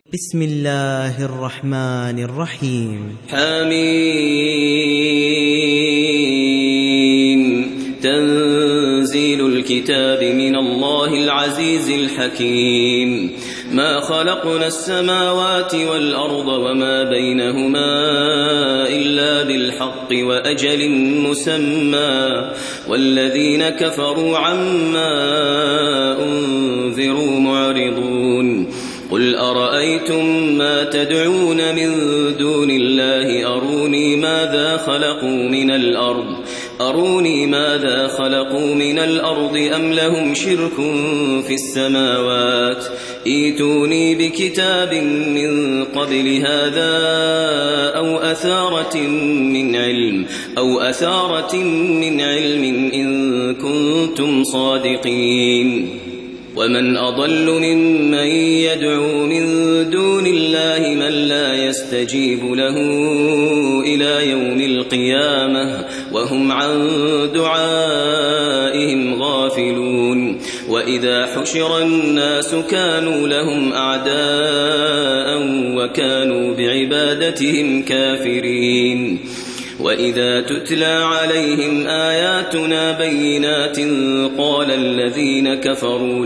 بسم الله الرحمن الرحيم. حميم. تنزيل الكتاب من الله العزيز الحكيم. ما خلقنا السماوات والأرض وما بينهما إلا بالحق وأجل مسمى والذين كفروا عما أنذروا معرضون. قل أرأيتم ما تدعون من دون الله أروني ماذا خلقوا من الأرض أم لهم شرك في السماوات ائتوني بكتاب من قبل هذا أو أثارة من علم إن كنتم صادقين. ومن أضل ممن يدعو من دون الله من لا يستجيب له إلى يوم القيامة وهم عن دعائهم غافلون. وإذا حشر الناس كانوا لهم أعداء وكانوا بعبادتهم كافرين. وإذا تتلى عليهم آياتنا بينات قال الذين كفروا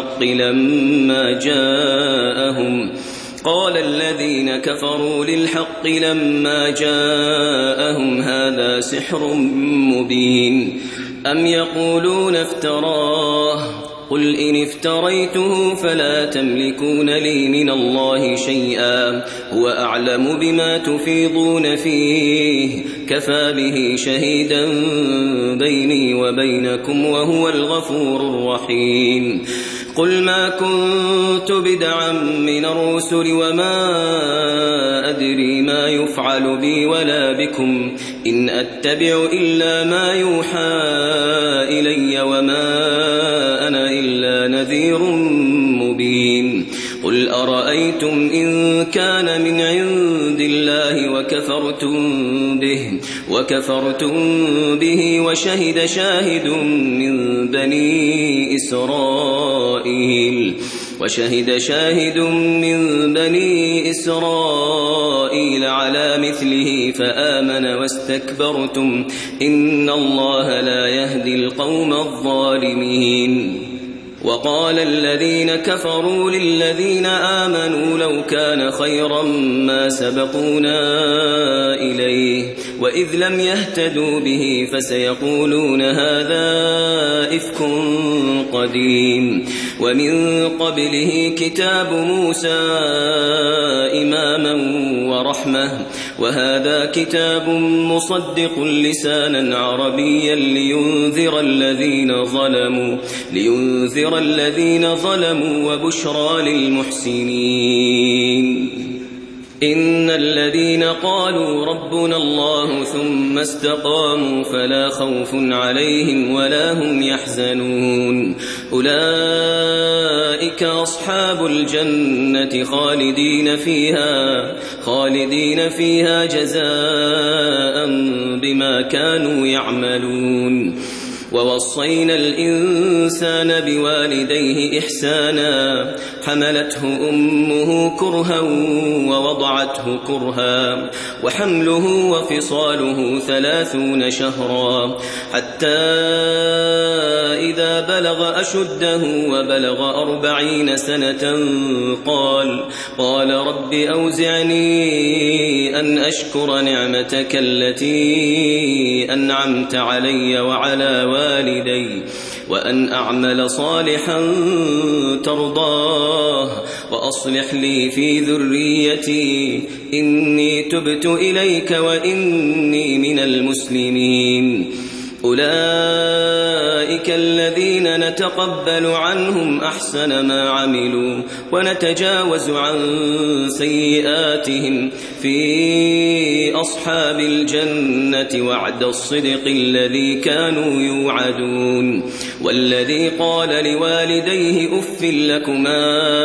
للحق لما جاءهم هذا سحر مبين أم يقولون افتراه قل إن افتريته فلا تملكون لي من الله شيئا هو أعلم بما تفيضون فيه كفى به شهيدا بيني وبينكم وهو الغفور الرحيم. قل ما كنت بدعا من الرسل وما أدري ما يفعل بي ولا بكم إن أتبع إلا ما يوحى إلي وما أنا إلا نذير مبين. قل أرأيتم إن كان من عند الله وكفرتم به وشهد شاهد من بني إسرائيل على مثله فآمن واستكبرتم إن الله لا يهدي القوم الظالمين. وقال الذين كفروا للذين آمنوا لو كان خيرا ما سبقونا إليه وإذ لم يهتدوا به فسيقولون هذا إفك قديم. ومن قبله كتاب موسى إماما ورحمة وهذا كتاب مصدق لسانا عربيا لينذر الذين ظلموا وبشرى للمحسنين. إن الذين قالوا ربنا الله ثم استقاموا فلا خوف عليهم ولا هم يحزنون أولئك أصحاب الجنة خالدين فيها جزاء بما كانوا يعملون. ووصينا الإنسان بوالديه إحسانا حملته أمه كرها ووضعته كرها وحمله وفصاله 30 شهرا حتى إذا بلغ أشده وبلغ 40 سنة قال رب أوزعني أن أشكر نعمتك التي أنعمت علي وعلى والدي وأن أعمل صالحا ترضاه وأصلح لي في ذريتي إني تبت إليك وإني من المسلمين. أولئك الذين نتقبل عنهم أحسن ما عملوا ونتجاوز عن سيئاتهم في أصحاب الجنة وعد الصدق الذي كانوا يوعدون. والذي قال لوالديه أف لكما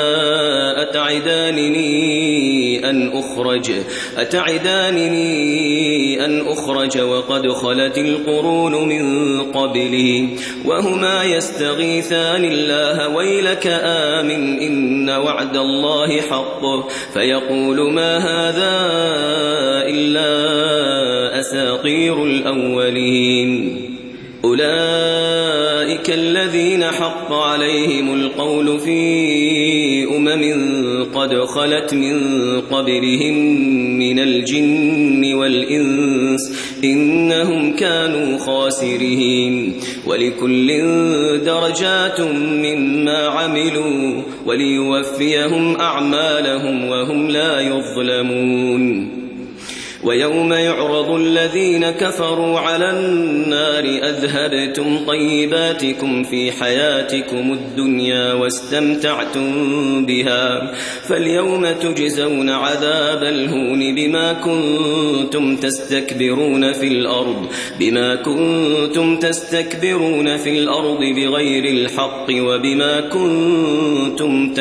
أتعدانني أن أخرج وقد خلت القرون من قبلي وهما يستغيثان الله ويلك آمن إن وعد الله حق فيقول ما هذا إلا أساطير الأولين أولئك الذين حق عليهم القول في قد خلت من قبلهم من الجن والإنس إنهم كانوا خاسرين ولكل درجات مما عملوا وليوفيهم أعمالهم وهم لا يظلمون ويوم يعرض الذين كفروا على النار أذهبتم طيباتكم في حياتكم الدنيا واستمتعتم بها فاليوم تجزون عذاب الهون بما كنتم تستكبرون في الأرض بغير الحق وبما كنتم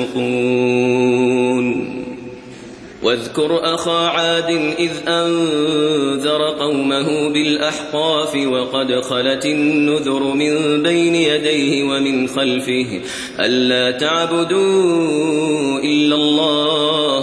تفسقون واذكر أخا عاد إذ أنذر قومه بالأحقاف وقد خلت النذر من بين يديه ومن خلفه ألا تعبدوا إلا الله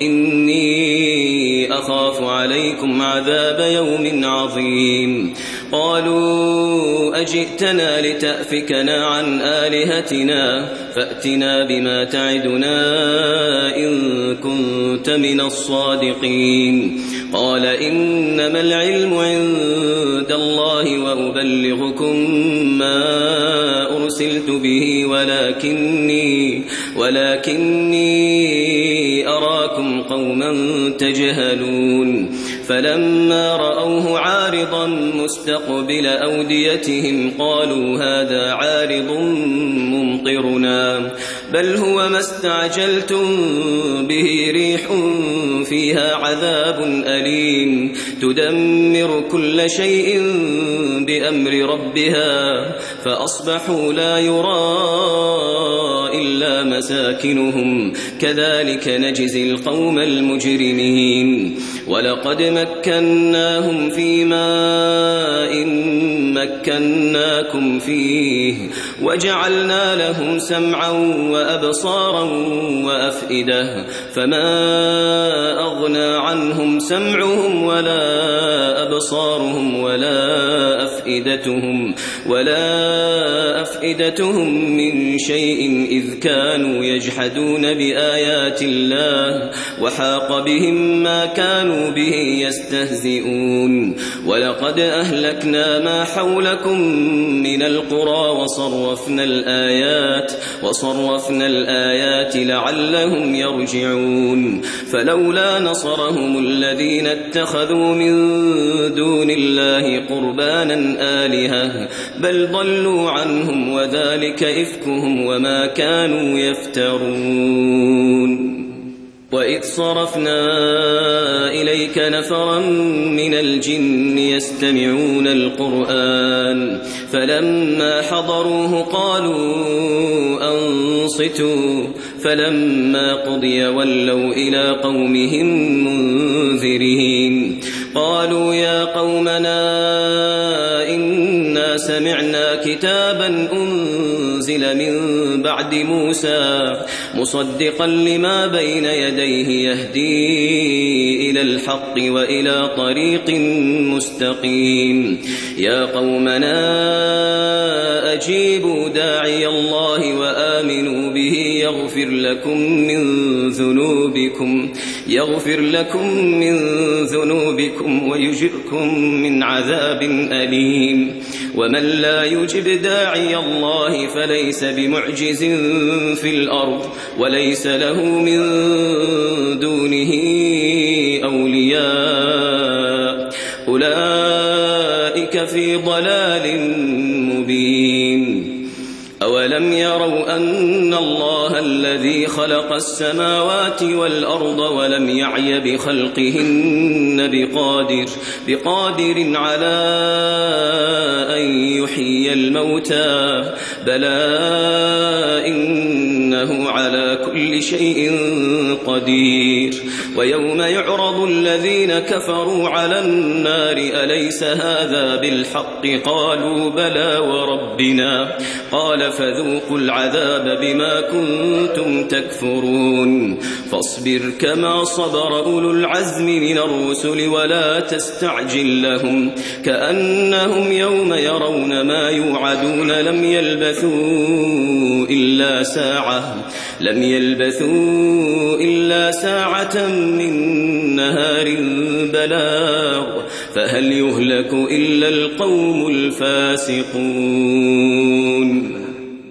إني أخاف عليكم عذاب يوم عظيم قالوا أجئتنا لتأفكنا عن آلهتنا فأتنا بما تعدنا إن كنت من الصادقين قال إنما العلم عند الله وأبلغكم ما أرسلت به ولكني أراكم قوما تجهلون فلما رأوه عارضا مستقبل أوديتهم قالوا هذا عارض ممطرنا بل هو ما استعجلتم به ريح فيها عذاب أليم تدمر كل شيء بأمر ربها فأصبحوا لا يرى إلا مساكنهم كذلك نجزي القوم المجرمين ولقد مكناهم في ماء مكناكم فيه وجعلنا لهم سمعا وأبصارا وأفئدة فما أغنى عنهم سمعهم ولا أبصارهم ولا أفئدتهم من شيء إذ كانوا يجحدون بآيات الله وحاق بهم ما كانوا به يستهزئون ولقد أهلكنا ما حولكم من القرى وصرفنا الآيات لعلهم يرجعون فلولا نصرهم الذين اتخذوا من دون الله قربانا آلهة بل ضلوا عنهم وذلك إفكهم وما كانوا يفترون وإذ صرفنا إليك نفرا من الجن يستمعون القرآن فلما حضروه قالوا أنصتوا فلما قضي ولوا إلى قومهم منذرين قالوا يا قومنا إنا سمعنا كتابا أنزل من بعد موسى مصدقا لما بين يديه يهدي إلى الحق وإلى طريق مستقيم يا قومنا أجيبوا داعي الله وآمنوا به يغفر لكم من ذنوبكم ويجركم من عذاب أليم ومن لا يجب داعي الله فليس بمعجز في الأرض وليس له من دونه أولياء أولئك في ضلال مبين أولم أولم يروا أن الله الذي خلق السماوات والأرض ولم يعي بخلقهن بقادر على أن يحيي الموتى بلى إنه على كل شيء قدير ويوم يعرض الذين كفروا على النار أليس هذا بالحق قالوا بلى وربنا قال فذوقوا العذاب بما كنتم تكفرون فاصبر كما صبر أولو العزم من الرسل ولا تستعجل لهم كأنهم يوم يرون ما يوعدون لم يلبثوا إلا ساعة من نهار بلاغ فهل يهلك إلا القوم الفاسقون